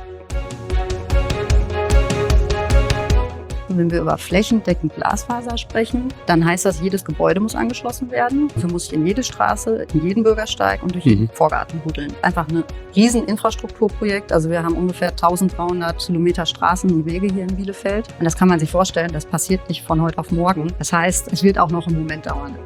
Wenn wir über flächendeckend Glasfaser sprechen, dann heißt das, jedes Gebäude muss angeschlossen werden. Dafür muss ich in jede Straße, in jeden Bürgersteig und durch jeden Vorgarten buddeln. Einfach ein riesen Infrastrukturprojekt. Also wir haben ungefähr 1300 Kilometer Straßen und Wege hier in Bielefeld. Und das kann man sich vorstellen, das passiert nicht von heute auf morgen. Das heißt, es wird auch noch einen Moment dauern.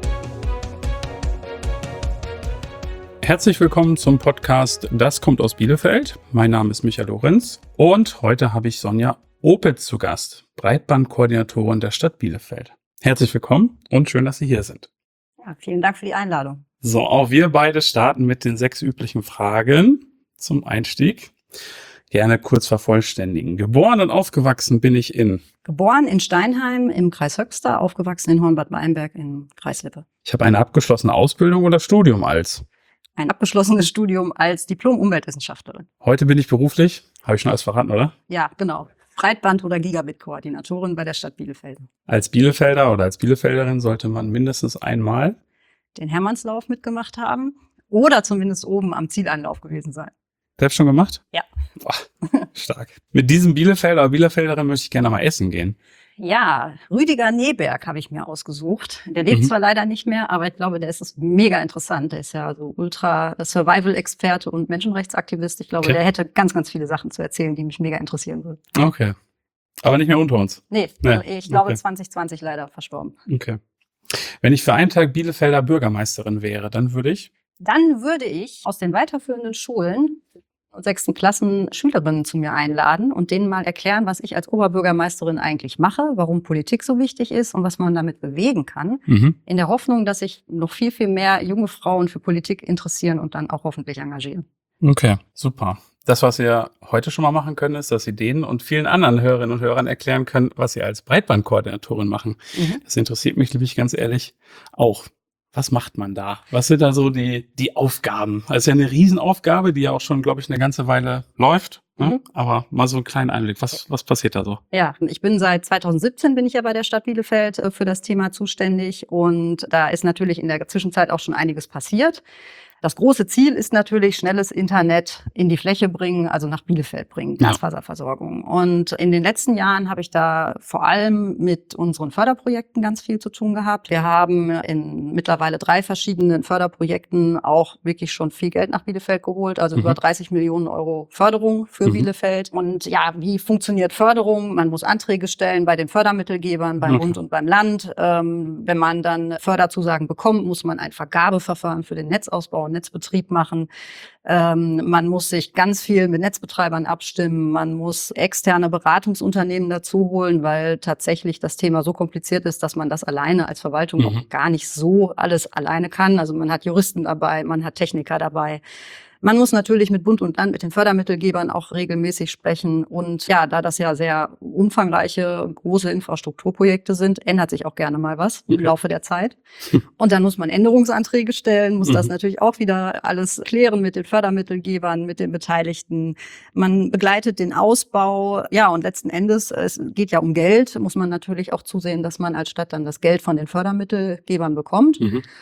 Herzlich willkommen zum Podcast Das kommt aus Bielefeld. Mein Name ist Michael Lorenz und heute habe ich Sonja Opitz zu Gast, Breitbandkoordinatorin der Stadt Bielefeld. Herzlich willkommen und schön, dass Sie hier sind. Ja, vielen Dank für die Einladung. So, auch wir beide starten mit den 6 üblichen Fragen zum Einstieg. Gerne kurz vervollständigen. Geboren und aufgewachsen bin ich in? Geboren in Steinheim im Kreis Höxter, aufgewachsen in Hornbad Meinberg im Kreis Lippe. Ich habe eine abgeschlossene Ausbildung oder Studium als? Ein abgeschlossenes Studium als Diplom-Umweltwissenschaftlerin. Heute bin ich beruflich, habe ich schon alles verraten, oder? Ja, genau. Breitband- oder Gigabit-Koordinatorin bei der Stadt Bielefeld. Als Bielefelder oder als Bielefelderin sollte man mindestens einmal den Hermannslauf mitgemacht haben oder zumindest oben am Zieleinlauf gewesen sein. Selbst schon gemacht? Ja. Boah, stark. Mit diesem Bielefelder oder Bielefelderin möchte ich gerne mal essen gehen. Ja, Rüdiger Neberg habe ich mir ausgesucht. Der lebt zwar leider nicht mehr, aber ich glaube, der ist mega interessant. Der ist ja so Ultra-Survival-Experte und Menschenrechtsaktivist. Ich glaube, der hätte ganz, ganz viele Sachen zu erzählen, die mich mega interessieren würden. Okay. Aber nicht mehr unter uns? Nee, ich glaube 2020 leider verstorben. Okay. Wenn ich für einen Tag Bielefelder Bürgermeisterin wäre, dann würde ich? Dann würde ich aus den weiterführenden Schulen und 6. Klassen Schülerinnen zu mir einladen und denen mal erklären, was ich als Oberbürgermeisterin eigentlich mache, warum Politik so wichtig ist und was man damit bewegen kann. In der Hoffnung, dass sich noch viel, viel mehr junge Frauen für Politik interessieren und dann auch hoffentlich engagieren. Okay, super. Das, was wir heute schon mal machen können, ist, dass Sie denen und vielen anderen Hörerinnen und Hörern erklären können, was Sie als Breitbandkoordinatorin machen. Das interessiert mich nämlich ganz ehrlich auch. Was macht man da? Was sind da so die Aufgaben? Das ist ja eine Riesenaufgabe, die ja auch schon, glaube ich, eine ganze Weile läuft. Ne? Aber mal so einen kleinen Einblick. Was passiert da so? Ja, ich bin seit 2017 bin ich ja bei der Stadt Bielefeld für das Thema zuständig. Und da ist natürlich in der Zwischenzeit auch schon einiges passiert. Das große Ziel ist natürlich, schnelles Internet in die Fläche bringen, also nach Bielefeld bringen, Glasfaserversorgung. Und in den letzten Jahren habe ich da vor allem mit unseren Förderprojekten ganz viel zu tun gehabt. Wir haben in mittlerweile 3 verschiedenen Förderprojekten auch wirklich schon viel Geld nach Bielefeld geholt, also über 30 Millionen Euro Förderung für Bielefeld. Und ja, wie funktioniert Förderung? Man muss Anträge stellen bei den Fördermittelgebern, beim Bund und beim Land. Wenn man dann Förderzusagen bekommt, muss man ein Vergabeverfahren für den Netzausbau Netzbetrieb machen. Man muss sich ganz viel mit Netzbetreibern abstimmen. Man muss externe Beratungsunternehmen dazu holen, weil tatsächlich das Thema so kompliziert ist, dass man das alleine als Verwaltung auch gar nicht so alles alleine kann. Also man hat Juristen dabei, man hat Techniker dabei. Man muss natürlich mit Bund und Land, mit den Fördermittelgebern auch regelmäßig sprechen. Und ja, da das ja sehr umfangreiche, große Infrastrukturprojekte sind, ändert sich auch gerne mal was im Laufe der Zeit. Und dann muss man Änderungsanträge stellen, muss das natürlich auch wieder alles klären mit den Fördermittelgebern, mit den Beteiligten. Man begleitet den Ausbau. Ja, und letzten Endes, es geht ja um Geld, muss man natürlich auch zusehen, dass man als Stadt dann das Geld von den Fördermittelgebern bekommt.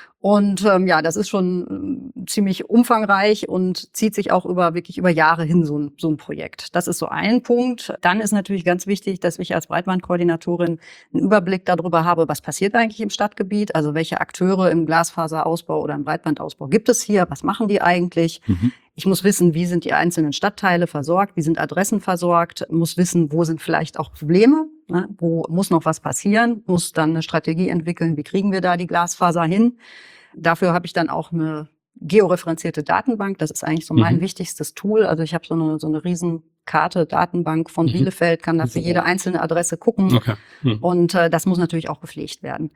Und ja, das ist schon ziemlich umfangreich und zieht sich auch wirklich über Jahre hin, so ein Projekt. Das ist so ein Punkt. Dann ist natürlich ganz wichtig, dass ich als Breitbandkoordinatorin einen Überblick darüber habe, was passiert eigentlich im Stadtgebiet, also welche Akteure im Glasfaserausbau oder im Breitbandausbau gibt es hier, was machen die eigentlich? Ich muss wissen, wie sind die einzelnen Stadtteile versorgt, wie sind Adressen versorgt, muss wissen, wo sind vielleicht auch Probleme, ne? Wo muss noch was passieren, muss dann eine Strategie entwickeln, wie kriegen wir da die Glasfaser hin. Dafür habe ich dann auch eine georeferenzierte Datenbank, das ist eigentlich so mein wichtigstes Tool. Also ich habe so eine Riesenkarte, Datenbank von Bielefeld, kann da für jede einzelne Adresse gucken und das muss natürlich auch gepflegt werden.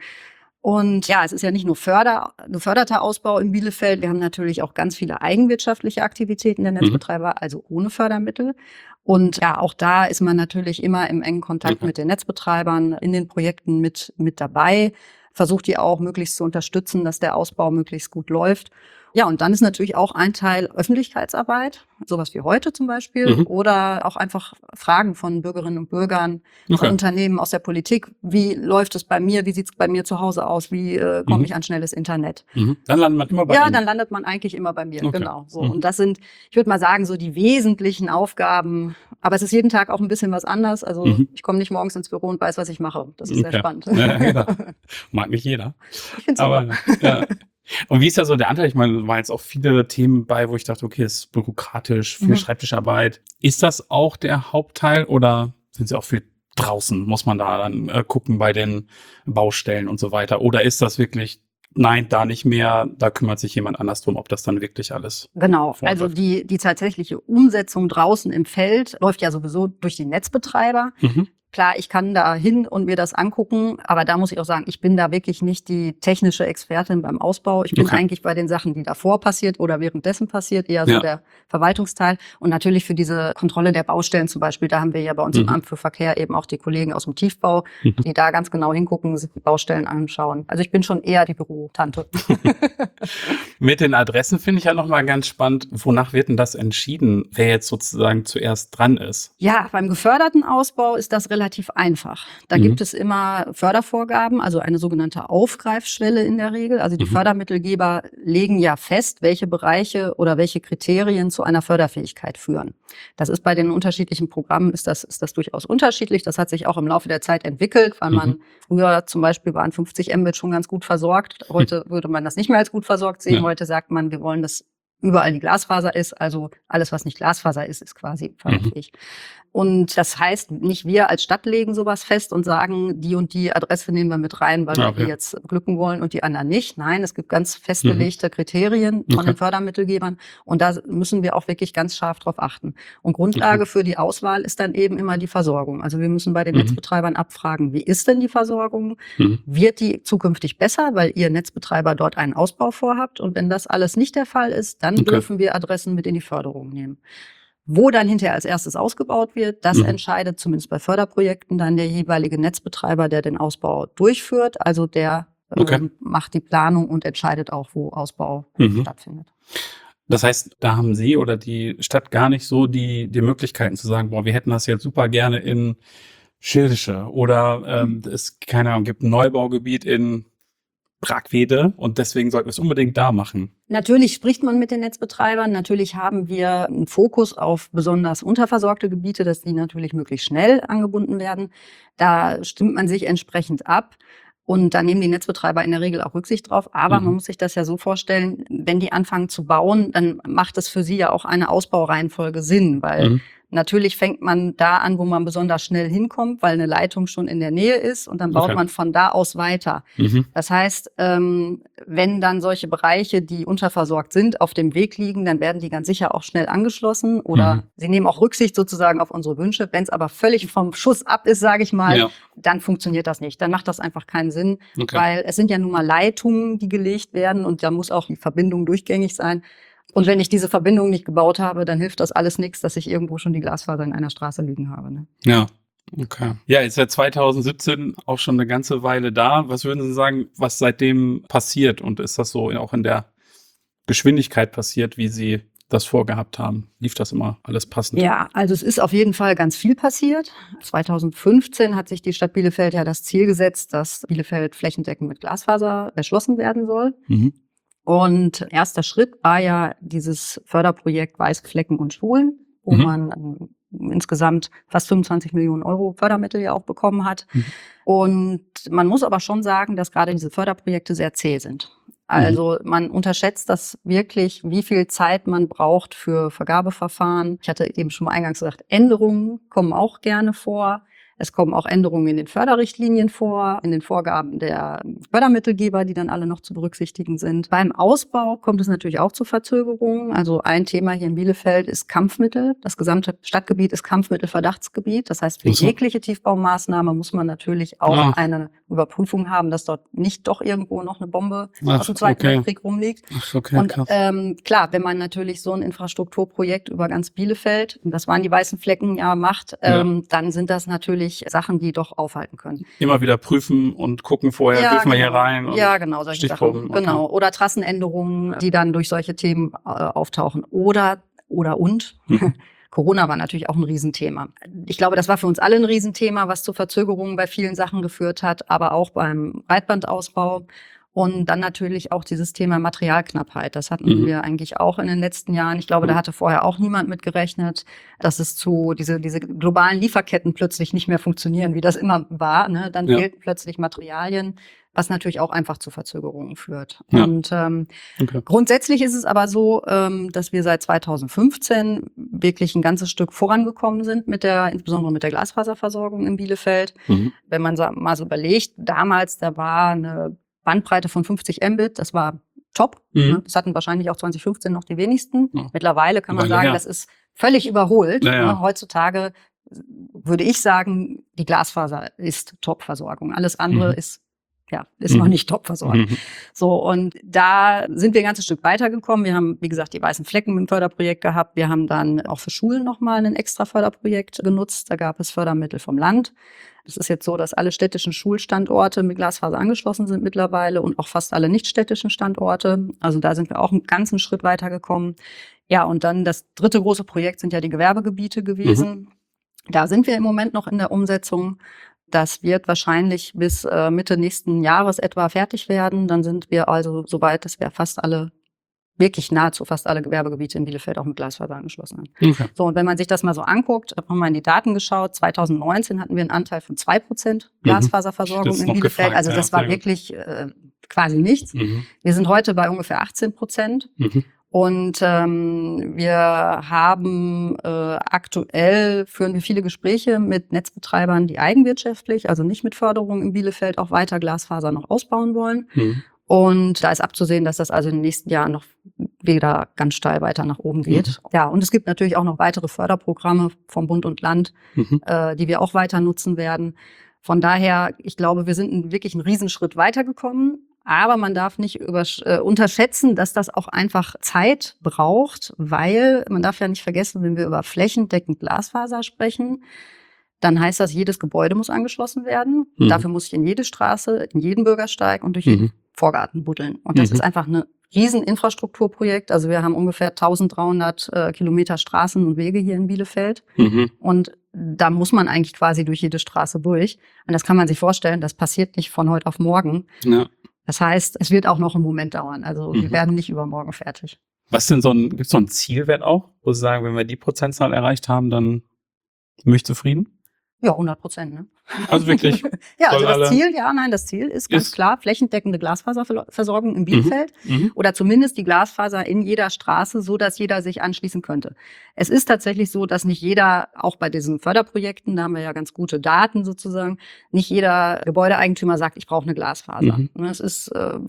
Und ja, es ist ja nicht nur geförderter Ausbau in Bielefeld. Wir haben natürlich auch ganz viele eigenwirtschaftliche Aktivitäten der Netzbetreiber, also ohne Fördermittel. Und ja, auch da ist man natürlich immer im engen Kontakt mit den Netzbetreibern in den Projekten mit dabei, versucht die auch möglichst zu unterstützen, dass der Ausbau möglichst gut läuft. Ja, und dann ist natürlich auch ein Teil Öffentlichkeitsarbeit, sowas wie heute zum Beispiel, oder auch einfach Fragen von Bürgerinnen und Bürgern, von Unternehmen aus der Politik. Wie läuft es bei mir? Wie sieht es bei mir zu Hause aus? Wie komme ich an schnelles Internet? Dann landet man immer bei Ihnen. Ja, dann landet man eigentlich immer bei mir, genau. So. Und das sind, ich würde mal sagen, so die wesentlichen Aufgaben Aber es ist jeden Tag auch ein bisschen was anders. Also ich komme nicht morgens ins Büro und weiß, was ich mache. Das ist sehr spannend. Ja, genau. Mag nicht jeder. Ich finde es Aber ja. Und wie ist da so der Anteil? Ich meine, waren jetzt auch viele Themen bei, wo ich dachte, okay, es ist bürokratisch, viel Schreibtischarbeit. Ist das auch der Hauptteil oder sind Sie auch viel draußen? Muss man da dann gucken bei den Baustellen und so weiter? Oder ist das wirklich, nein, da nicht mehr, da kümmert sich jemand anders drum, ob das dann wirklich alles Genau, vorläuft? also die tatsächliche Umsetzung draußen im Feld läuft ja sowieso durch die Netzbetreiber. Klar, ich kann da hin und mir das angucken, aber da muss ich auch sagen, ich bin da wirklich nicht die technische Expertin beim Ausbau. Ich bin eigentlich bei den Sachen, die davor passiert oder währenddessen passiert, eher so der Verwaltungsteil. Und natürlich für diese Kontrolle der Baustellen zum Beispiel, da haben wir ja bei uns im Amt für Verkehr eben auch die Kollegen aus dem Tiefbau, die da ganz genau hingucken, sich die Baustellen anschauen. Also ich bin schon eher die Bürotante. Mit den Adressen finde ich ja nochmal ganz spannend, wonach wird denn das entschieden, wer jetzt sozusagen zuerst dran ist? Ja, beim geförderten Ausbau ist das relativ einfach. Da gibt es immer Fördervorgaben, also eine sogenannte Aufgreifschwelle in der Regel. Also die Fördermittelgeber legen ja fest, welche Bereiche oder welche Kriterien zu einer Förderfähigkeit führen. Das ist bei den unterschiedlichen Programmen ist das durchaus unterschiedlich. Das hat sich auch im Laufe der Zeit entwickelt, weil man früher zum Beispiel waren 50 Mbit schon ganz gut versorgt. Heute würde man das nicht mehr als gut versorgt sehen. Heute sagt man, wir wollen, dass überall die Glasfaser ist. Also alles, was nicht Glasfaser ist, ist quasi förderfähig. Und das heißt, nicht wir als Stadt legen sowas fest und sagen, die und die Adresse nehmen wir mit rein, weil wir die jetzt glücken wollen und die anderen nicht. Nein, es gibt ganz festgelegte Kriterien von den Fördermittelgebern und da müssen wir auch wirklich ganz scharf drauf achten. Und Grundlage für die Auswahl ist dann eben immer die Versorgung. Also wir müssen bei den Netzbetreibern abfragen, wie ist denn die Versorgung? Wird die zukünftig besser, weil ihr Netzbetreiber dort einen Ausbau vorhabt? Und wenn das alles nicht der Fall ist, dann dürfen wir Adressen mit in die Förderung nehmen. Wo dann hinterher als erstes ausgebaut wird, das entscheidet zumindest bei Förderprojekten dann der jeweilige Netzbetreiber, der den Ausbau durchführt. Also der macht die Planung und entscheidet auch, wo Ausbau stattfindet. Das heißt, da haben Sie oder die Stadt gar nicht so die Möglichkeiten zu sagen, boah, wir hätten das jetzt super gerne in Schildische oder es, keine Ahnung, gibt ein Neubaugebiet in Bragwede und deswegen sollten wir es unbedingt da machen. Natürlich spricht man mit den Netzbetreibern. Natürlich haben wir einen Fokus auf besonders unterversorgte Gebiete, dass die natürlich möglichst schnell angebunden werden. Da stimmt man sich entsprechend ab. Und da nehmen die Netzbetreiber in der Regel auch Rücksicht drauf. Aber man muss sich das ja so vorstellen, wenn die anfangen zu bauen, dann macht es für sie ja auch eine Ausbaureihenfolge Sinn, weil natürlich fängt man da an, wo man besonders schnell hinkommt, weil eine Leitung schon in der Nähe ist und dann baut man von da aus weiter. Das heißt, wenn dann solche Bereiche, die unterversorgt sind, auf dem Weg liegen, dann werden die ganz sicher auch schnell angeschlossen oder sie nehmen auch Rücksicht sozusagen auf unsere Wünsche. Wenn es aber völlig vom Schuss ab ist, sage ich mal, dann funktioniert das nicht. Dann macht das einfach keinen Sinn, weil es sind ja nun mal Leitungen, die gelegt werden und da muss auch die Verbindung durchgängig sein. Und wenn ich diese Verbindung nicht gebaut habe, dann hilft das alles nichts, dass ich irgendwo schon die Glasfaser in einer Straße liegen habe. Ne? Ja, okay. Ja, ist seit 2017 auch schon eine ganze Weile da. Was würden Sie sagen, was seitdem passiert? Und ist das so auch in der Geschwindigkeit passiert, wie Sie das vorgehabt haben? Lief das immer alles passend? Ja, also es ist auf jeden Fall ganz viel passiert. 2015 hat sich die Stadt Bielefeld ja das Ziel gesetzt, dass Bielefeld flächendeckend mit Glasfaser erschlossen werden soll. Und erster Schritt war ja dieses Förderprojekt Weiße Flecken und Schulen, wo man insgesamt fast 25 Millionen Euro Fördermittel ja auch bekommen hat. Und man muss aber schon sagen, dass gerade diese Förderprojekte sehr zäh sind. Also man unterschätzt das wirklich, wie viel Zeit man braucht für Vergabeverfahren. Ich hatte eben schon mal eingangs gesagt, Änderungen kommen auch gerne vor. Es kommen auch Änderungen in den Förderrichtlinien vor, in den Vorgaben der Fördermittelgeber, die dann alle noch zu berücksichtigen sind. Beim Ausbau kommt es natürlich auch zu Verzögerungen. Also ein Thema hier in Bielefeld ist Kampfmittel. Das gesamte Stadtgebiet ist Kampfmittelverdachtsgebiet. Das heißt, für jegliche Tiefbaumaßnahme muss man natürlich auch eine Überprüfung haben, dass dort nicht doch irgendwo noch eine Bombe aus dem Zweiten Weltkrieg rumliegt. Und klar, wenn man natürlich so ein Infrastrukturprojekt über ganz Bielefeld, und das waren die weißen Flecken, macht, dann sind das natürlich Sachen, die doch aufhalten können. Immer wieder prüfen und gucken vorher, dürfen wir hier rein? Und genau, solche Sachen. Genau. Oder Trassenänderungen, die dann durch solche Themen auftauchen. Corona war natürlich auch ein Riesenthema. Ich glaube, das war für uns alle ein Riesenthema, was zu Verzögerungen bei vielen Sachen geführt hat, aber auch beim Breitbandausbau. Und dann natürlich auch dieses Thema Materialknappheit. Das hatten wir eigentlich auch in den letzten Jahren. Ich glaube, da hatte vorher auch niemand mit gerechnet, dass es diese globalen Lieferketten plötzlich nicht mehr funktionieren, wie das immer war. Ne? Dann fehlten plötzlich Materialien, was natürlich auch einfach zu Verzögerungen führt. Ja. Und grundsätzlich ist es aber so, dass wir seit 2015 wirklich ein ganzes Stück vorangekommen sind insbesondere mit der Glasfaserversorgung in Bielefeld. Wenn man mal so überlegt, damals, da war eine Bandbreite von 50 Mbit, das war top. Das hatten wahrscheinlich auch 2015 noch die wenigsten. Ja. Mittlerweile kann man sagen, das ist völlig überholt. Ja. Heutzutage würde ich sagen, die Glasfaser ist Top-Versorgung. Alles andere ist noch nicht Top-versorgt. So, und da sind wir ein ganzes Stück weitergekommen. Wir haben, wie gesagt, die weißen Flecken im Förderprojekt gehabt. Wir haben dann auch für Schulen nochmal ein extra Förderprojekt genutzt. Da gab es Fördermittel vom Land. Es ist jetzt so, dass alle städtischen Schulstandorte mit Glasfaser angeschlossen sind mittlerweile und auch fast alle nichtstädtischen Standorte. Also da sind wir auch einen ganzen Schritt weitergekommen. Ja, und dann das dritte große Projekt sind ja die Gewerbegebiete gewesen. Da sind wir im Moment noch in der Umsetzung. Das wird wahrscheinlich bis Mitte nächsten Jahres etwa fertig werden. Dann sind wir also so weit, dass wir wirklich nahezu fast alle Gewerbegebiete in Bielefeld auch mit Glasfaser angeschlossen haben. Okay. So, und wenn man sich das mal so anguckt, haben wir mal in die Daten geschaut. 2019 hatten wir einen Anteil von 2% Glasfaserversorgung in Bielefeld. Also das war wirklich quasi nichts. Wir sind heute bei ungefähr 18%. Und wir haben aktuell führen wir viele Gespräche mit Netzbetreibern, die eigenwirtschaftlich, also nicht mit Förderung in Bielefeld, auch weiter Glasfaser noch ausbauen wollen. Und da ist abzusehen, dass das also in den nächsten Jahren noch wieder ganz steil weiter nach oben geht. Ja, und es gibt natürlich auch noch weitere Förderprogramme vom Bund und Land, die wir auch weiter nutzen werden. Von daher, ich glaube, wir sind wirklich einen Riesenschritt weitergekommen. Aber man darf nicht unterschätzen, dass das auch einfach Zeit braucht, weil man darf ja nicht vergessen, wenn wir über flächendeckend Glasfaser sprechen, dann heißt das, jedes Gebäude muss angeschlossen werden. Dafür muss ich in jede Straße, in jeden Bürgersteig und durch jeden Vorgarten buddeln. Und das ist einfach ein Rieseninfrastrukturprojekt. Also wir haben ungefähr 1300 Kilometer Straßen und Wege hier in Bielefeld. Und da muss man eigentlich quasi durch jede Straße durch. Und das kann man sich vorstellen, das passiert nicht von heute auf morgen. Ja. Das heißt, es wird auch noch einen Moment dauern. Also wir werden nicht übermorgen fertig. Was denn gibt's so einen Zielwert auch, wo Sie sagen, wenn wir die Prozentzahl erreicht haben, dann bin ich zufrieden? Ja, 100%, ne? Also wirklich? Ja, also das Ziel ist ganz klar flächendeckende Glasfaserversorgung in Bielefeld oder zumindest die Glasfaser in jeder Straße, so dass jeder sich anschließen könnte. Es ist tatsächlich so, dass nicht jeder, auch bei diesen Förderprojekten, da haben wir ja ganz gute Daten sozusagen, nicht jeder Gebäudeeigentümer sagt, ich brauche eine Glasfaser. Es ist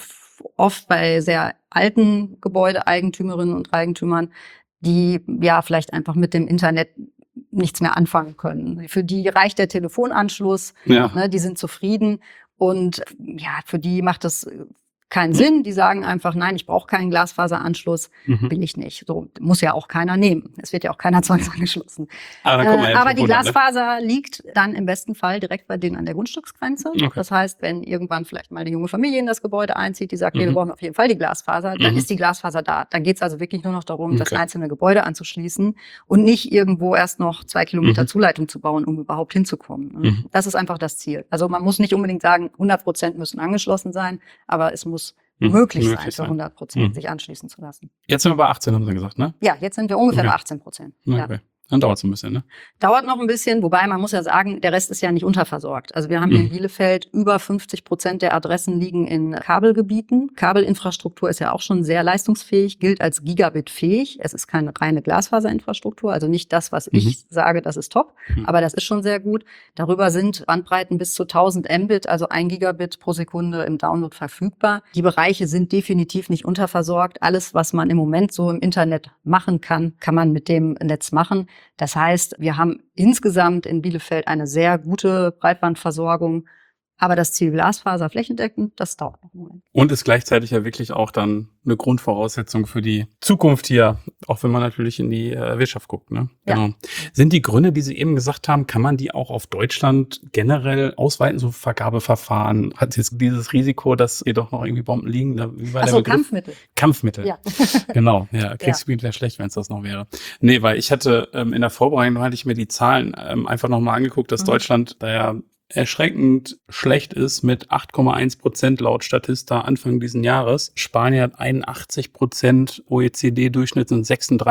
oft bei sehr alten Gebäudeeigentümerinnen und Eigentümern, die ja vielleicht einfach mit dem Internet nichts mehr anfangen können. Für die reicht der Telefonanschluss, ne, die sind zufrieden und ja, für die macht das keinen Sinn. Die sagen einfach, nein, ich brauche keinen Glasfaseranschluss, will ich nicht. So muss ja auch keiner nehmen. Es wird ja auch keiner zwangsangeschlossen. Aber die Glasfaser liegt dann im besten Fall direkt bei denen an der Grundstücksgrenze. Okay. Das heißt, wenn irgendwann vielleicht mal eine junge Familie in das Gebäude einzieht, die sagt, nee, wir brauchen auf jeden Fall die Glasfaser, dann ist die Glasfaser da. Dann geht es also wirklich nur noch darum, das einzelne Gebäude anzuschließen und nicht irgendwo erst noch 2 Kilometer Zuleitung zu bauen, um überhaupt hinzukommen. Das ist einfach das Ziel. Also man muss nicht unbedingt sagen, 100% müssen angeschlossen sein, aber es muss möglich sein, für 100% sich anschließen zu lassen. Jetzt sind wir bei 18, haben Sie gesagt, ne? Ja, jetzt sind wir ungefähr bei 18%. Ja. Okay. Dann dauert es ein bisschen, ne? Dauert noch ein bisschen, wobei man muss ja sagen, der Rest ist ja nicht unterversorgt. Also wir haben hier in Bielefeld über 50% der Adressen liegen in Kabelgebieten. Kabelinfrastruktur ist ja auch schon sehr leistungsfähig, gilt als Gigabit-fähig. Es ist keine reine Glasfaserinfrastruktur, also nicht das, was ich sage, das ist top, aber das ist schon sehr gut. Darüber sind Bandbreiten bis zu 1000 Mbit, also 1 Gigabit pro Sekunde im Download verfügbar. Die Bereiche sind definitiv nicht unterversorgt. Alles, was man im Moment so im Internet machen kann, kann man mit dem Netz machen. Das heißt, wir haben insgesamt in Bielefeld eine sehr gute Breitbandversorgung. Aber das Ziel Glasfaser flächendeckend, das dauert noch einen Moment. Und ist gleichzeitig ja wirklich auch dann eine Grundvoraussetzung für die Zukunft hier, auch wenn man natürlich in die Wirtschaft guckt, ne? Ja. Genau. Sind die Gründe, die Sie eben gesagt haben, kann man die auch auf Deutschland generell ausweiten, so Vergabeverfahren? Hat jetzt dieses Risiko, dass hier doch noch irgendwie Bomben liegen? Wie war der Begriff? Kampfmittel. Kampfmittel. Ja. Genau, ja. Kriegsgebiet wäre schlecht, wenn es das noch wäre. Nee, weil ich hatte in der Vorbereitung hatte ich mir die Zahlen einfach nochmal angeguckt, dass Deutschland da ja erschreckend schlecht ist mit 8,1% laut Statista Anfang diesen Jahres. Spanien hat 81%, OECD-Durchschnitt sind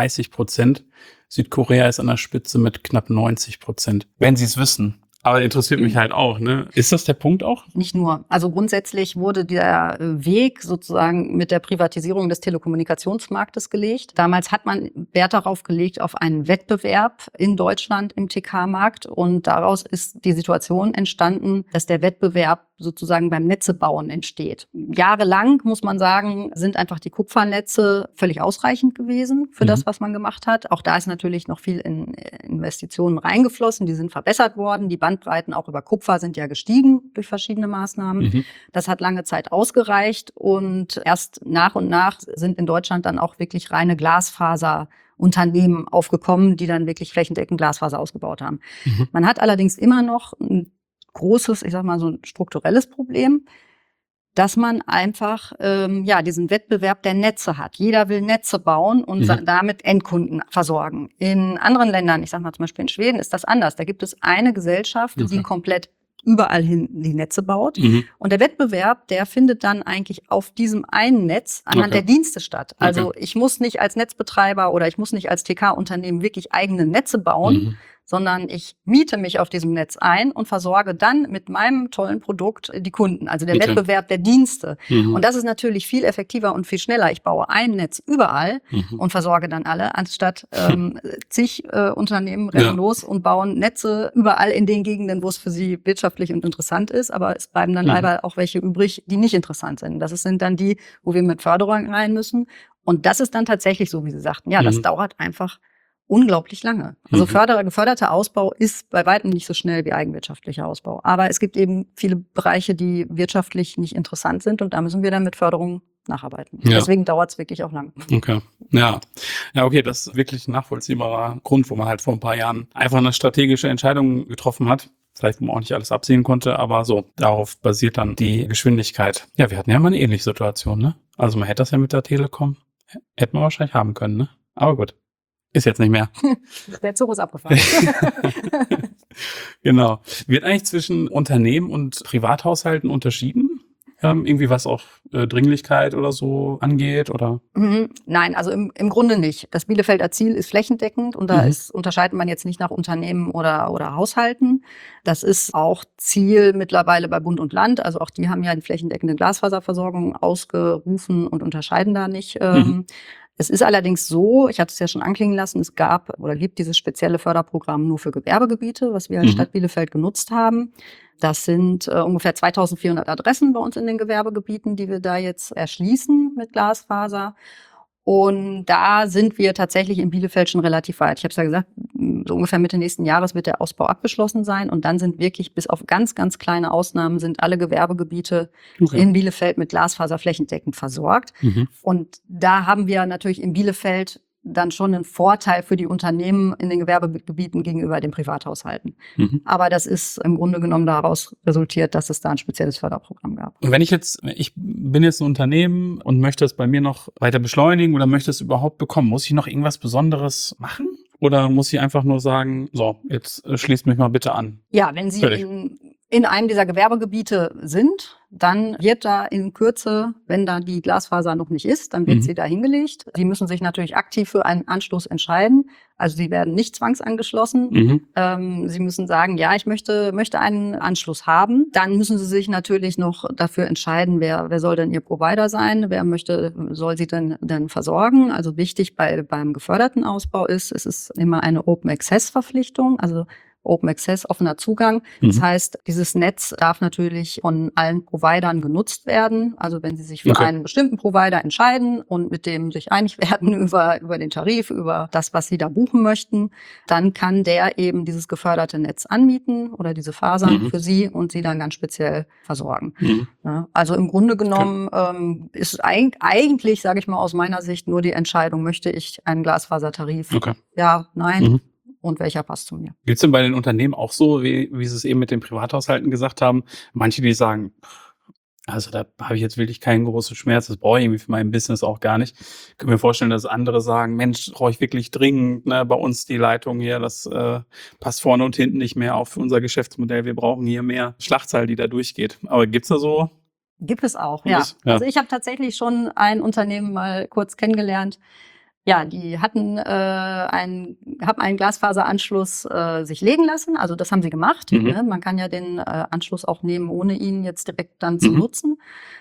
36%. Südkorea ist an der Spitze mit knapp 90%. Wenn Sie es wissen. Aber interessiert mich halt auch, ne? Ist das der Punkt auch? Nicht nur. Also grundsätzlich wurde der Weg sozusagen mit der Privatisierung des Telekommunikationsmarktes gelegt. Damals hat man Wert darauf gelegt, auf einen Wettbewerb in Deutschland im TK-Markt. Und daraus ist die Situation entstanden, dass der Wettbewerb sozusagen beim Netzebauen entsteht. Jahrelang, muss man sagen, sind einfach die Kupfernetze völlig ausreichend gewesen für das, was man gemacht hat. Auch da ist natürlich noch viel in Investitionen reingeflossen. Die sind verbessert worden. Die Bandbreiten auch über Kupfer sind ja gestiegen durch verschiedene Maßnahmen. Das hat lange Zeit ausgereicht. Und erst nach und nach sind in Deutschland dann auch wirklich reine Glasfaserunternehmen aufgekommen, die dann wirklich flächendeckend Glasfaser ausgebaut haben. Man hat allerdings immer noch ein großes, ich sag mal so ein strukturelles Problem, dass man einfach diesen Wettbewerb der Netze hat. Jeder will Netze bauen und damit Endkunden versorgen. In anderen Ländern, ich sag mal zum Beispiel in Schweden, ist das anders. Da gibt es eine Gesellschaft, die komplett überall hin die Netze baut. Und der Wettbewerb, der findet dann eigentlich auf diesem einen Netz anhand der Dienste statt. Also ich muss nicht als Netzbetreiber oder ich muss nicht als TK-Unternehmen wirklich eigene Netze bauen, sondern ich miete mich auf diesem Netz ein und versorge dann mit meinem tollen Produkt die Kunden, also der Wettbewerb der Dienste. Und das ist natürlich viel effektiver und viel schneller. Ich baue ein Netz überall und versorge dann alle, anstatt zig Unternehmen rennen los und bauen Netze überall in den Gegenden, wo es für sie wirtschaftlich und interessant ist. Aber es bleiben dann leider auch welche übrig, die nicht interessant sind. Das sind dann die, wo wir mit Förderung rein müssen. Und das ist dann tatsächlich so, wie Sie sagten. Ja, das dauert einfach unglaublich lange. Also geförderter Ausbau ist bei weitem nicht so schnell wie eigenwirtschaftlicher Ausbau. Aber es gibt eben viele Bereiche, die wirtschaftlich nicht interessant sind und da müssen wir dann mit Förderung nacharbeiten. Ja. Deswegen dauert es wirklich auch lang. Okay. Ja, okay, das ist wirklich ein nachvollziehbarer Grund, wo man halt vor ein paar Jahren einfach eine strategische Entscheidung getroffen hat. Vielleicht, wo man auch nicht alles absehen konnte, aber so, darauf basiert dann die Geschwindigkeit. Ja, wir hatten ja mal eine ähnliche Situation, ne? Also man hätte das ja mit der Telekom, hätte man wahrscheinlich haben können, ne? Aber gut. Ist jetzt nicht mehr. Der Zug ist abgefahren. Genau. Wird eigentlich zwischen Unternehmen und Privathaushalten unterschieden? Irgendwie was auch Dringlichkeit oder so angeht, oder? Nein, also im Grunde nicht. Das Bielefelder Ziel ist flächendeckend und da unterscheidet man jetzt nicht nach Unternehmen oder Haushalten. Das ist auch Ziel mittlerweile bei Bund und Land. Also auch die haben ja die flächendeckende Glasfaserversorgung ausgerufen und unterscheiden da nicht. Es ist allerdings so, ich hatte es ja schon anklingen lassen, es gab oder gibt dieses spezielle Förderprogramm nur für Gewerbegebiete, was wir als Stadt Bielefeld genutzt haben. Das sind ungefähr 2400 Adressen bei uns in den Gewerbegebieten, die wir da jetzt erschließen mit Glasfaser. Und da sind wir tatsächlich in Bielefeld schon relativ weit. Ich habe es ja gesagt, so ungefähr Mitte nächsten Jahres wird der Ausbau abgeschlossen sein. Und dann sind wirklich bis auf ganz, ganz kleine Ausnahmen sind alle Gewerbegebiete in Bielefeld mit Glasfaser flächendeckend versorgt. Und da haben wir natürlich in Bielefeld dann schon einen Vorteil für die Unternehmen in den Gewerbegebieten gegenüber den Privathaushalten. Aber das ist im Grunde genommen daraus resultiert, dass es da ein spezielles Förderprogramm gab. Und wenn ich bin jetzt ein Unternehmen und möchte es bei mir noch weiter beschleunigen oder möchte es überhaupt bekommen, muss ich noch irgendwas Besonderes machen? Oder muss ich einfach nur sagen, so, jetzt schließt mich mal bitte an? Ja, wenn Sie in einem dieser Gewerbegebiete sind, dann wird da in Kürze, wenn da die Glasfaser noch nicht ist, dann wird sie da hingelegt. Sie müssen sich natürlich aktiv für einen Anschluss entscheiden. Also Sie werden nicht zwangsangeschlossen. Sie müssen sagen, ja, ich möchte einen Anschluss haben. Dann müssen Sie sich natürlich noch dafür entscheiden, wer soll denn Ihr Provider sein, soll Sie denn versorgen. Also wichtig beim geförderten Ausbau ist, es ist immer eine Open Access Verpflichtung, also Open Access, offener Zugang. Das heißt, dieses Netz darf natürlich von allen Providern genutzt werden. Also wenn Sie sich für einen bestimmten Provider entscheiden und mit dem sich einig werden über den Tarif, über das, was Sie da buchen möchten, dann kann der eben dieses geförderte Netz anmieten oder diese Fasern für Sie und Sie dann ganz speziell versorgen. Ja, also im Grunde genommen ist eigentlich, sage ich mal aus meiner Sicht, nur die Entscheidung, möchte ich einen Glasfasertarif? Ja, nein. Und welcher passt zu mir. Gibt es denn bei den Unternehmen auch so, wie Sie es eben mit den Privathaushalten gesagt haben, manche, die sagen, Also, da habe ich jetzt wirklich keinen großen Schmerz. Das brauche ich irgendwie für mein Business auch gar nicht. Ich könnte mir vorstellen, dass andere sagen: „Mensch, brauche ich wirklich dringend, ne, bei uns die Leitung hier, das, passt vorne und hinten nicht mehr, auch für unser Geschäftsmodell. Wir brauchen hier mehr Schlachtzahl, die da durchgeht.“ Aber gibt's da so Gibt es auch, ja. was? Ja. Also ich habe tatsächlich schon ein Unternehmen mal kurz kennengelernt. Ja, die hatten haben einen Glasfaseranschluss sich legen lassen. Also das haben sie gemacht. Mhm. Ne? Man kann ja den Anschluss auch nehmen, ohne ihn jetzt direkt dann zu Mhm. nutzen.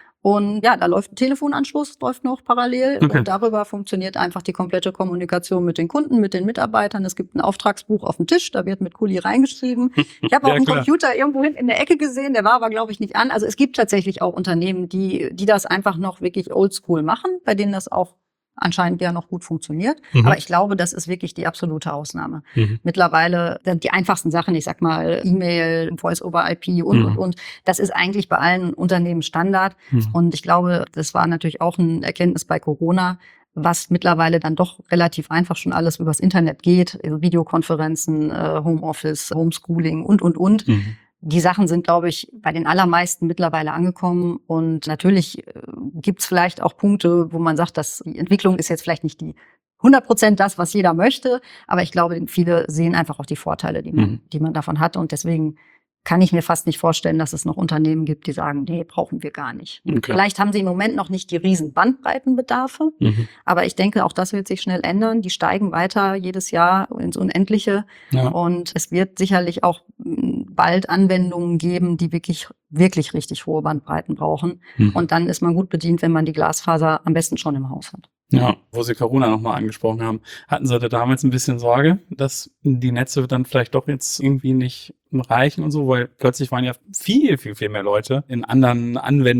Und ja, da läuft ein Telefonanschluss, läuft noch parallel. Okay. Und darüber funktioniert einfach die komplette Kommunikation mit den Kunden, mit den Mitarbeitern. Es gibt ein Auftragsbuch auf dem Tisch, da wird mit Kuli reingeschrieben. Ich habe auch Ja, einen klar. Computer irgendwo hinten in der Ecke gesehen, der war aber, glaube ich, nicht an. Also es gibt tatsächlich auch Unternehmen, die das einfach noch wirklich oldschool machen, bei denen das auch anscheinend ja noch gut funktioniert. Mhm. Aber ich glaube, das ist wirklich die absolute Ausnahme. Mhm. Mittlerweile sind die einfachsten Sachen, ich sag mal E-Mail, Voice-over-IP und. Das ist eigentlich bei allen Unternehmen Standard. Mhm. Und ich glaube, das war natürlich auch eine Erkenntnis bei Corona, was mittlerweile dann doch relativ einfach schon alles übers Internet geht. Also Videokonferenzen, Homeoffice, Homeschooling und. Mhm. Die Sachen sind, glaube ich, bei den allermeisten mittlerweile angekommen. Und natürlich gibt's vielleicht auch Punkte, wo man sagt, dass die Entwicklung ist jetzt vielleicht nicht die 100% das, was jeder möchte. Aber ich glaube, viele sehen einfach auch die Vorteile, die man davon hat. Und deswegen kann ich mir fast nicht vorstellen, dass es noch Unternehmen gibt, die sagen, nee, brauchen wir gar nicht. Okay. Vielleicht haben sie im Moment noch nicht die riesen Bandbreitenbedarfe. Mhm. Aber ich denke, auch das wird sich schnell ändern. Die steigen weiter jedes Jahr ins Unendliche. Ja. Und es wird sicherlich auch bald Anwendungen geben, die wirklich richtig hohe Bandbreiten brauchen. Mhm. Und dann ist man gut bedient, wenn man die Glasfaser am besten schon im Haus hat. Ja, wo Sie Corona nochmal angesprochen haben. Hatten Sie da damals ein bisschen Sorge, dass die Netze dann vielleicht doch jetzt irgendwie nicht reichen und so? Weil plötzlich waren ja viel mehr Leute in anderen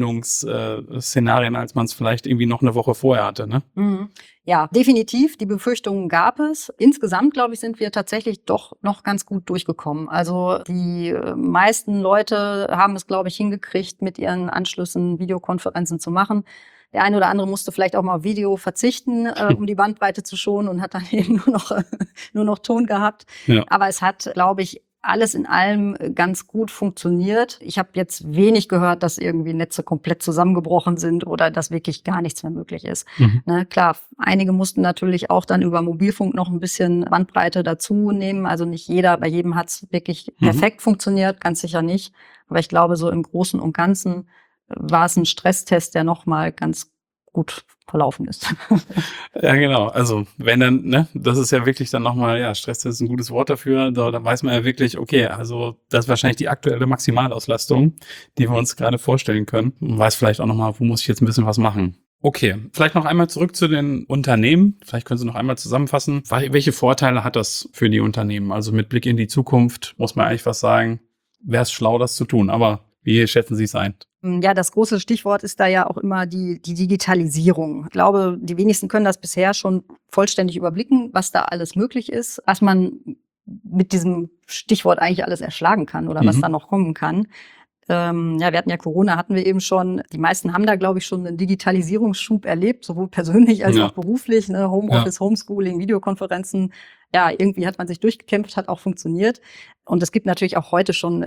Anwendungsszenarien, als man es vielleicht irgendwie noch eine Woche vorher hatte, ne? Mhm. Ja, definitiv. Die Befürchtungen gab es. Insgesamt, glaube ich, sind wir tatsächlich doch noch ganz gut durchgekommen. Also die meisten Leute haben es, glaube ich, hingekriegt, mit ihren Anschlüssen Videokonferenzen zu machen. Der eine oder andere musste vielleicht auch mal auf Video verzichten, um die Bandbreite zu schonen und hat dann eben nur noch Ton gehabt. Ja. Aber es hat, glaube ich, alles in allem ganz gut funktioniert. Ich habe jetzt wenig gehört, dass irgendwie Netze komplett zusammengebrochen sind oder dass wirklich gar nichts mehr möglich ist. Mhm. Ne, klar, einige mussten natürlich auch dann über Mobilfunk noch ein bisschen Bandbreite dazu nehmen. Also nicht jeder, bei jedem hat es wirklich perfekt funktioniert, ganz sicher nicht. Aber ich glaube, so im Großen und Ganzen war es ein Stresstest, der nochmal ganz gut verlaufen ist. Ja, genau. Also wenn dann, ne, das ist ja wirklich dann nochmal, ja, Stress ist ein gutes Wort dafür. Da weiß man ja wirklich, okay, also das ist wahrscheinlich die aktuelle Maximalauslastung, die wir uns gerade vorstellen können. Und weiß vielleicht auch nochmal, wo muss ich jetzt ein bisschen was machen. Okay, vielleicht noch einmal zurück zu den Unternehmen. Vielleicht können Sie noch einmal zusammenfassen. Welche Vorteile hat das für die Unternehmen? Also mit Blick in die Zukunft muss man eigentlich was sagen, wäre es schlau, das zu tun. Aber wie schätzen Sie es ein? Ja, das große Stichwort ist da ja auch immer die Digitalisierung. Ich glaube, die wenigsten können das bisher schon vollständig überblicken, was da alles möglich ist, was man mit diesem Stichwort eigentlich alles erschlagen kann oder was da noch kommen kann. Ja, wir hatten ja Corona, hatten wir eben schon. Die meisten haben da, glaube ich, schon einen Digitalisierungsschub erlebt, sowohl persönlich als auch beruflich. Ne? Homeoffice, Homeschooling, Videokonferenzen. Ja, irgendwie hat man sich durchgekämpft, hat auch funktioniert. Und es gibt natürlich auch heute schon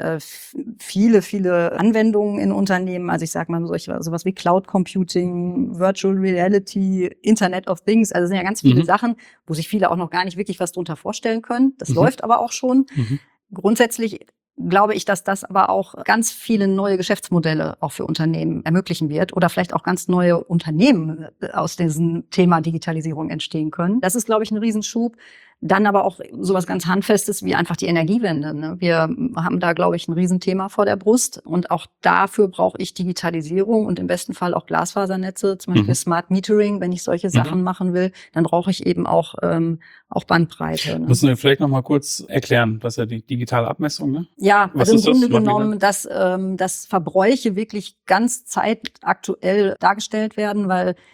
viele Anwendungen in Unternehmen. Also ich sage mal sowas wie Cloud Computing, Virtual Reality, Internet of Things. Also es sind ja ganz viele Sachen, wo sich viele auch noch gar nicht wirklich was drunter vorstellen können. Das läuft aber auch schon. Grundsätzlich glaube ich, dass das aber auch ganz viele neue Geschäftsmodelle auch für Unternehmen ermöglichen wird oder vielleicht auch ganz neue Unternehmen aus diesem Thema Digitalisierung entstehen können. Das ist, glaube ich, ein Riesenschub. Dann aber auch sowas ganz Handfestes wie einfach die Energiewende. Ne? Wir haben da, glaube ich, ein Riesenthema vor der Brust. Und auch dafür brauche ich Digitalisierung und im besten Fall auch Glasfasernetze, zum Beispiel Smart Metering. Wenn ich solche Sachen machen will, dann brauche ich eben auch Bandbreite. Ne? Müssen wir vielleicht noch mal kurz erklären, was ja die digitale Abmessung, ne? Ja, was also im ist Grunde das? genommen, dass Verbräuche wirklich ganz zeitaktuell dargestellt werden, weil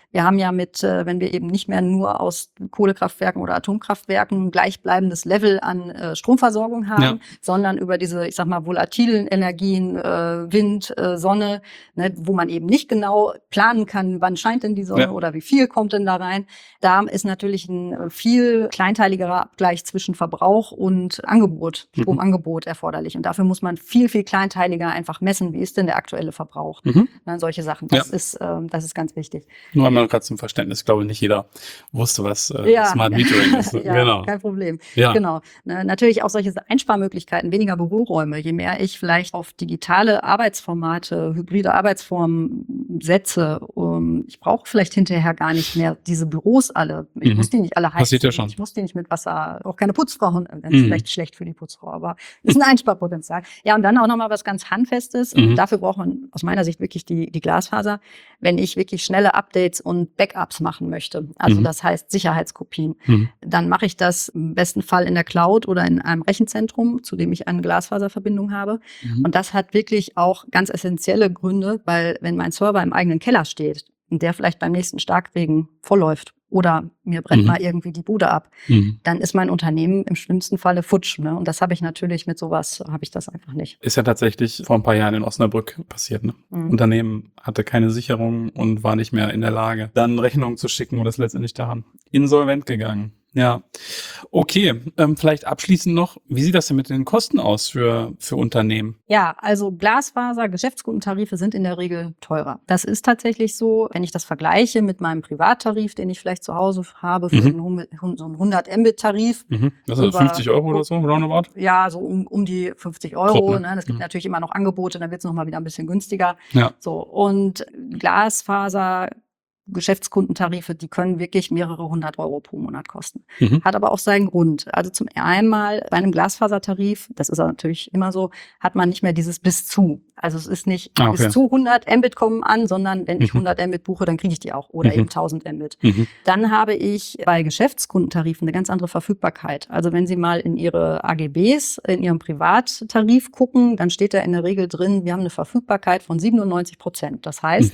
Wir haben ja wenn wir eben nicht mehr nur aus Kohlekraftwerken oder Atomkraftwerken gleichbleibendes Level an Stromversorgung haben, sondern über diese, ich sag mal, volatilen Energien, Wind, Sonne, ne, wo man eben nicht genau planen kann, wann scheint denn die Sonne oder wie viel kommt denn da rein. Da ist natürlich ein viel kleinteiligerer Abgleich zwischen Verbrauch und Angebot, Stromangebot erforderlich. Und dafür muss man viel, viel kleinteiliger einfach messen, wie ist denn der aktuelle Verbrauch. Solche Sachen. Das ist ganz wichtig. Nur einmal gerade zum Verständnis. Ich glaube, nicht jeder wusste, was Smart Metering ist. Ja, genau. Kein Problem. Ja. Genau. Natürlich auch solche Einsparmöglichkeiten, weniger Büroräume. Je mehr ich vielleicht auf digitale Arbeitsformate, hybride Arbeitsformen setze, ich brauche vielleicht hinterher gar nicht mehr diese Büros alle. Ich muss die nicht alle heizen. Passiert ja schon. Ich muss die nicht mit Wasser, auch keine Putzfrauen. Das ist vielleicht schlecht für die Putzfrau, aber ist ein Einsparpotenzial. Ja, und dann auch nochmal was ganz Handfestes. Dafür braucht man aus meiner Sicht wirklich die Glasfaser, wenn ich wirklich schnelle Updates und Backups machen möchte. Also das heißt Sicherheitskopien. Dann mache ich das im besten Fall in der Cloud oder in einem Rechenzentrum, zu dem ich eine Glasfaserverbindung habe. Und das hat wirklich auch ganz essentielle Gründe, weil wenn mein Server im eigenen Keller steht und der vielleicht beim nächsten Starkregen vollläuft oder mir brennt mal irgendwie die Bude ab, dann ist mein Unternehmen im schlimmsten Falle futsch. Ne? Und das habe ich natürlich mit sowas, habe ich das einfach nicht. Ist ja tatsächlich vor ein paar Jahren in Osnabrück passiert. Ne? Unternehmen hatte keine Sicherung und war nicht mehr in der Lage, dann Rechnungen zu schicken und ist letztendlich daran insolvent gegangen. Ja, okay. Vielleicht abschließend noch, wie sieht das denn mit den Kosten aus für Unternehmen? Ja, also Glasfaser, Geschäftskundentarife sind in der Regel teurer. Das ist tatsächlich so, wenn ich das vergleiche mit meinem Privattarif, den ich vielleicht zu Hause habe, für so einen 100 Mbit-Tarif. Das ist 50 Euro oder so, roundabout? Ja, so um die 50 Euro. Ne? Es gibt natürlich immer noch Angebote, dann wird es nochmal wieder ein bisschen günstiger. Ja. So, und Glasfaser, Geschäftskundentarife, die können wirklich mehrere 100 Euro pro Monat kosten. Hat aber auch seinen Grund. Also zum einmal bei einem Glasfasertarif, das ist natürlich immer so, hat man nicht mehr dieses bis zu. Also es ist nicht bis zu 100 Mbit kommen an, sondern wenn ich 100 Mbit buche, dann kriege ich die auch. Oder eben 1000 Mbit. Dann habe ich bei Geschäftskundentarifen eine ganz andere Verfügbarkeit. Also wenn Sie mal in Ihre AGBs, in Ihrem Privattarif gucken, dann steht da in der Regel drin, wir haben eine Verfügbarkeit von 97%. Das heißt,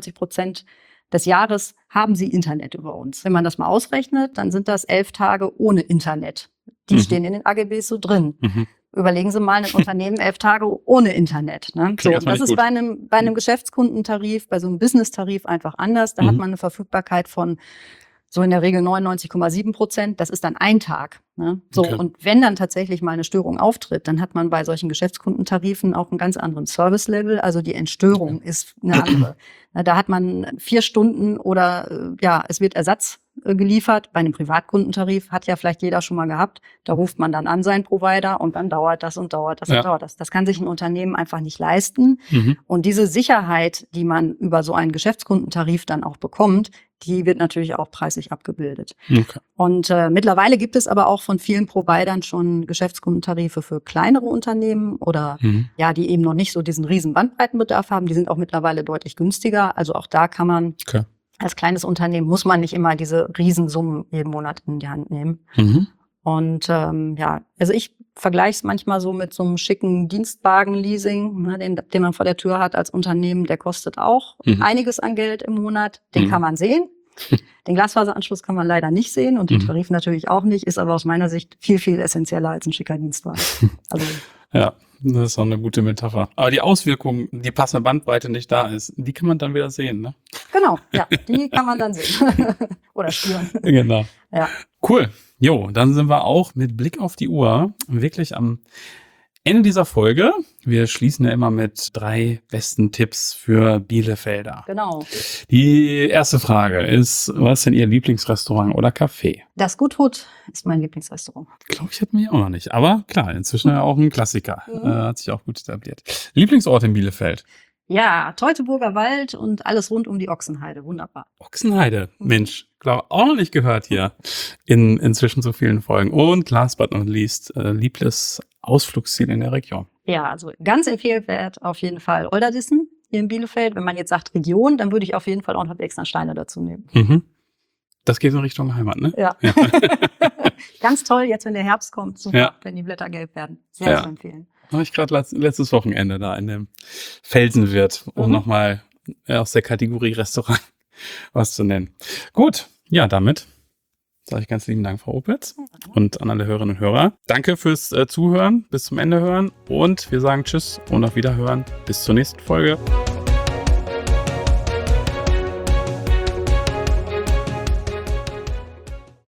97% des Jahres haben Sie Internet über uns. Wenn man das mal ausrechnet, dann sind das 11 Tage ohne Internet. Die stehen in den AGBs so drin. Überlegen Sie mal ein Unternehmen 11 Tage ohne Internet. Ne? So, das ist bei einem Geschäftskundentarif, bei so einem Business-Tarif einfach anders. Da hat man eine Verfügbarkeit von so in der Regel 99,7%. Das ist dann ein Tag. Ne? So, und wenn dann tatsächlich mal eine Störung auftritt, dann hat man bei solchen Geschäftskundentarifen auch einen ganz anderen Service-Level. Also die Entstörung ist eine andere. Da hat man 4 Stunden oder es wird Ersatz geliefert. Bei einem Privatkundentarif hat ja vielleicht jeder schon mal gehabt. Da ruft man dann an seinen Provider und dann dauert das und dauert das und dauert das. Das kann sich ein Unternehmen einfach nicht leisten. Und diese Sicherheit, die man über so einen Geschäftskundentarif dann auch bekommt, die wird natürlich auch preislich abgebildet. Und mittlerweile gibt es aber auch von vielen Providern schon Geschäftskundentarife für kleinere Unternehmen oder die eben noch nicht so diesen riesen Bandbreitenbedarf haben. Die sind auch mittlerweile deutlich günstiger. Also auch da kann man als kleines Unternehmen muss man nicht immer diese Riesensummen jeden Monat in die Hand nehmen. Und also ich vergleiche es manchmal so mit so einem schicken Dienstwagen-Leasing, ne, den man vor der Tür hat als Unternehmen. Der kostet auch einiges an Geld im Monat. Den kann man sehen. Den Glasfaseranschluss kann man leider nicht sehen und den Tarif natürlich auch nicht, ist aber aus meiner Sicht viel, viel essentieller als ein schicker Dienstwagen. Also ja, das ist auch eine gute Metapher. Aber die Auswirkungen, die passende Bandbreite nicht da ist, die kann man dann wieder sehen, ne? Genau, ja, die kann man dann sehen. Oder spüren. Genau. Ja. Cool. Jo, dann sind wir auch mit Blick auf die Uhr wirklich am Ende dieser Folge. Wir schließen ja immer mit 3 besten Tipps für Bielefelder. Genau. Die erste Frage ist, was ist denn Ihr Lieblingsrestaurant oder Café? Das Guthut ist mein Lieblingsrestaurant. Glaube ich, hatten wir auch noch nicht. Aber klar, inzwischen ja auch ein Klassiker. Hat sich auch gut etabliert. Lieblingsort in Bielefeld? Ja, Teutoburger Wald und alles rund um die Ochsenheide. Wunderbar. Ochsenheide, Mensch, glaube auch noch nicht gehört hier in inzwischen so vielen Folgen. Und last but not least, liebes Ausflugsziel in der Region. Ja, also ganz empfehlenswert auf jeden Fall Olderdissen hier in Bielefeld. Wenn man jetzt sagt Region, dann würde ich auf jeden Fall auch noch Exnersteine dazu nehmen. Das geht in Richtung Heimat, ne? Ja. Ganz toll, jetzt wenn der Herbst kommt, super, wenn die Blätter gelb werden. Sehr zu empfehlen. Habe ich gerade letztes Wochenende da in dem Felsenwirt, um nochmal aus der Kategorie Restaurant was zu nennen. Gut, ja, damit sage ich ganz lieben Dank, Frau Opitz, und an alle Hörerinnen und Hörer. Danke fürs Zuhören, bis zum Ende hören, und wir sagen Tschüss und auf Wiederhören. Bis zur nächsten Folge.